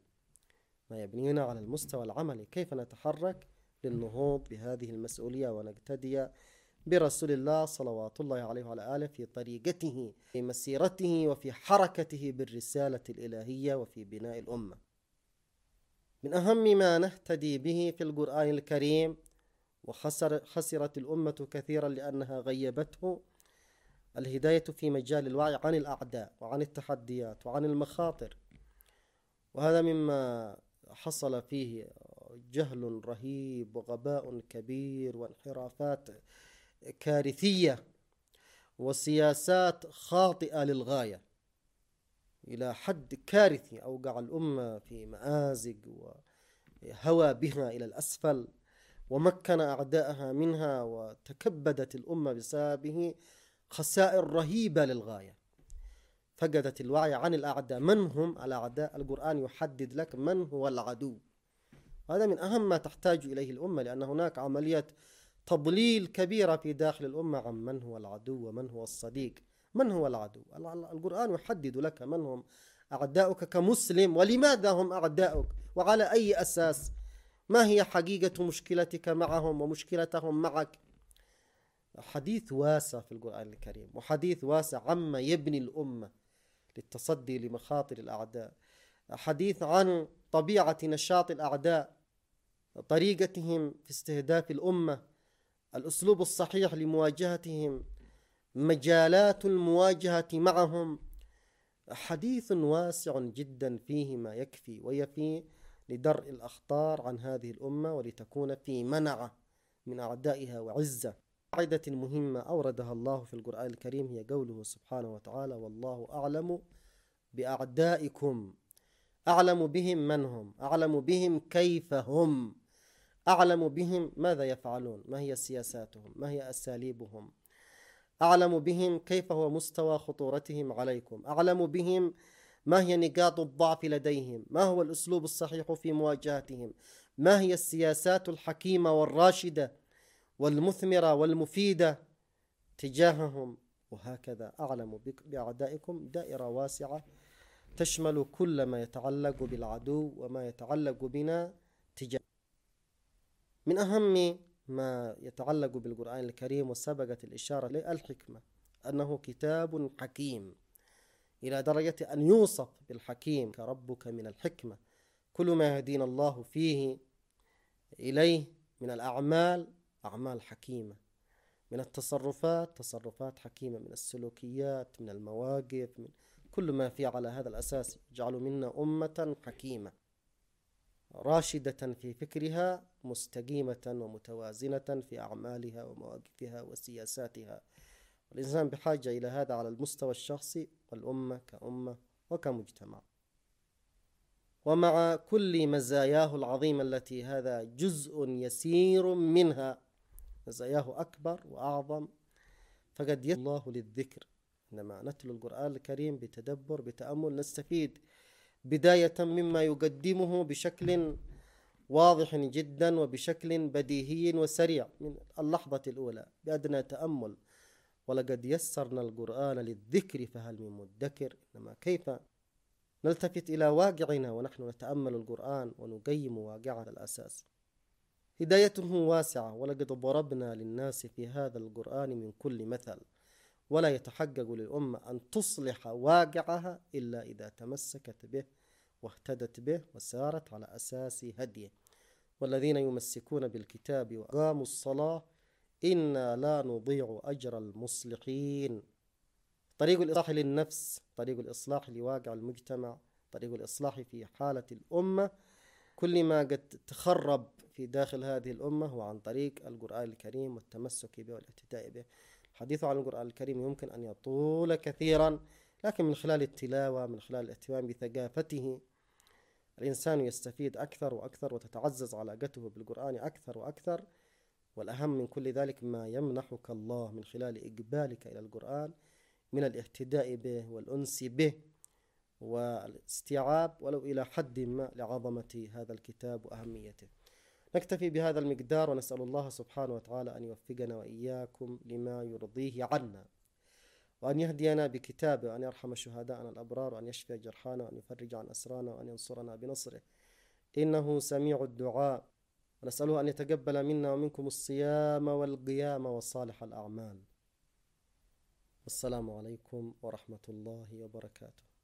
كيف نتحرك للنهوض بهذه المسؤولية ونقتدي برسول الله صلوات الله عليه وعلى آله في طريقته، في مسيرته، وفي حركته بالرسالة الإلهية وفي بناء الأمة. من أهم ما نهتدي به في القرآن الكريم، وخسرت الأمة كثيرا لأنها غيبته، الهداية في مجال الوعي عن الأعداء وعن التحديات وعن المخاطر، وهذا مما حصل فيه جهل رهيب وغباء كبير وانحرافات كارثية وسياسات خاطئة للغاية إلى حد كارثي أوقع الأمة في مآزق وهوى بها إلى الأسفل، ومكن أعداءها منها، وتكبدت الأمة بسببه خسائر رهيبة للغاية. فقدت الوعي عن الأعداء. من هم الأعداء؟ القرآن يحدد لك من هو العدو. هذا من أهم ما تحتاج إليه الأمة، لأن هناك عملية تضليل كبيرة في داخل الأمة عن من هو العدو ومن هو الصديق. من هو العدو؟ القرآن يحدد لك من هم أعداؤك كمسلم، ولماذا هم أعداؤك، وعلى أي أساس، ما هي حقيقة مشكلتك معهم ومشكلتهم معك. حديث واسع في القرآن الكريم، وحديث واسع عما يبني الأمة للتصدي لمخاطر الأعداء، حديث عن طبيعة نشاط الأعداء، طريقتهم في استهداف الأمة، الأسلوب الصحيح لمواجهتهم، مجالات المواجهة معهم. حديث واسع جدا فيه ما يكفي ويفي لدرء الأخطار عن هذه الأمة ولتكون في منعة من أعدائها وعزة. قاعدة مهمة أوردها الله في القرآن الكريم هي قوله سبحانه وتعالى: والله أعلم بأعدائكم، أعلم بهم من هم، أعلم بهم كيف هم، أعلم بهم ماذا يفعلون، ما هي سياساتهم، ما هي أساليبهم، أعلم بهم كيف هو مستوى خطورتهم عليكم، أعلم بهم ما هي نقاط الضعف لديهم، ما هو الأسلوب الصحيح في مواجهتهم، ما هي السياسات الحكيمة والراشدة والمثمرة والمفيدة تجاههم. وهكذا أعلم بأعدائكم دائرة واسعة تشمل كل ما يتعلق بالعدو وما يتعلق بنا تجاه. من أهم ما يتعلق بالقرآن الكريم وسبقت الإشارة للحكمة، أنه كتاب حكيم إلى درجة أن يوصف بالحكيم كربك من الحكمة. كل ما يهدينا الله فيه إليه من الأعمال أعمال حكيمة، من التصرفات تصرفات حكيمة، من السلوكيات، من المواقف، من كل ما فيه على هذا الأساس يجعل منا أمة حكيمة راشدة في فكرها، مستقيمة ومتوازنة في أعمالها ومواقفها وسياساتها. الإنسان بحاجة إلى هذا على المستوى الشخصي والأمة كأمة وكمجتمع. ومع كل مزاياه العظيمة التي هذا جزء يسير منها، مزاياه أكبر وأعظم، فقد يدعو الله للذكر. عندما نتلو القرآن الكريم بتدبر بتأمل نستفيد بداية مما يقدمه بشكل واضح جدا وبشكل بديهي وسريع من اللحظة الأولى بأدنى تأمل: ولقد يسرنا القرآن للذكر فهل من مدكر. إنما كيف نلتفت إلى واقعنا ونحن نتأمل القرآن ونقيم واقعنا على الأساس. هدايته واسعة، ولقد ضربنا للناس في هذا القرآن من كل مثل، ولا يتحقق للأمة أن تصلح واقعها إلا إذا تمسكت به واهتدت به وسارت على أساس هديه. والذين يمسكون بالكتاب وأقاموا الصلاة إنا لا نضيع أجر المصلحين. طريق الإصلاح للنفس، طريق الإصلاح لواقع المجتمع، طريق الإصلاح في حالة الأمة، كل ما قد تخرب في داخل هذه الأمة هو عن طريق القرآن الكريم والتمسك به والاهتداء به. الحديث عن القرآن الكريم يمكن أن يطول كثيرا، لكن من خلال التلاوة، من خلال الاهتمام بثقافته، الإنسان يستفيد أكثر وأكثر وتتعزز علاقته بالقرآن أكثر وأكثر. والأهم من كل ذلك ما يمنحك الله من خلال إقبالك إلى القرآن من الاهتداء به والأنس به والاستيعاب ولو إلى حد ما لعظمة هذا الكتاب وأهميته. نكتفي بهذا المقدار ونسأل الله سبحانه وتعالى أن يوفقنا وإياكم لما يرضيه عنا، وأن يهدينا بكتابه، وأن يرحم شهداءنا الأبرار، وأن يشفي جرحانا، وأن يفرج عن أسرانا، وأن ينصرنا بنصره إنه سميع الدعاء. ونسأله أن يتقبل منا ومنكم الصيام والقيام وصالح الأعمال. والسلام عليكم ورحمة الله وبركاته.